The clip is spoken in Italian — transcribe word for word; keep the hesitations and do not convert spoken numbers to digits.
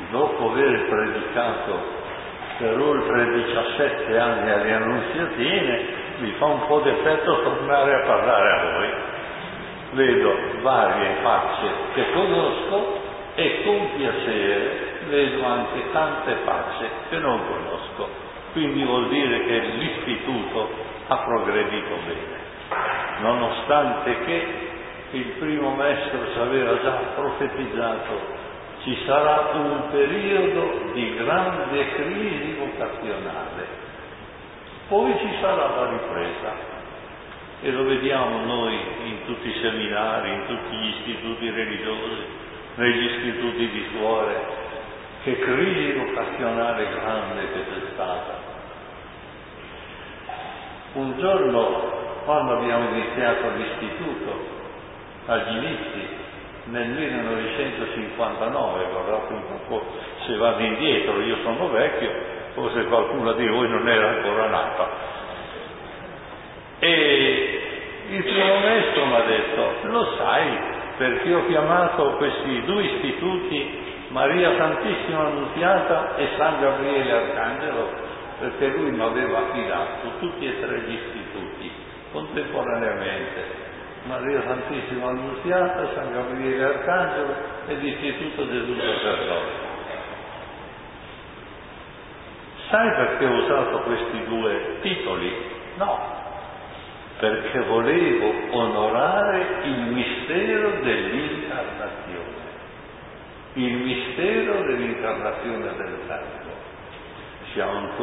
dopo aver predicato per oltre diciassette anni alle Annunziatine, mi fa un po' d'effetto tornare a parlare a voi. Vedo varie facce che conosco e con piacere vedo anche tante facce che non conosco. Quindi vuol dire che l'istituto ha progredito bene, nonostante che il primo maestro ci aveva già profetizzato: ci sarà un periodo di grande crisi vocazionale, poi ci sarà la ripresa. E lo vediamo noi in tutti i seminari, in tutti gli istituti religiosi, negli istituti di suore, che crisi vocazionale grande che c'è stata. Un giorno, quando abbiamo iniziato l'istituto, agli inizi, nel millenovecentocinquantanove, guardate un po' se vado indietro, io sono vecchio, forse qualcuno di voi non era ancora nato. E il primo maestro mi ha detto: lo sai perché ho chiamato questi due istituti Maria Santissima Annunziata e San Gabriele Arcangelo? Perché lui mi aveva affidato tutti e tre gli istituti contemporaneamente: Maria Santissima Annunziata, San Gabriele Arcangelo e l'Istituto Gesù Sacerdote. Sai perché ho usato questi due titoli? No, perché volevo onorare il mistero dell'incarnazione, il mistero dell'incarnazione del Verbo. Siamo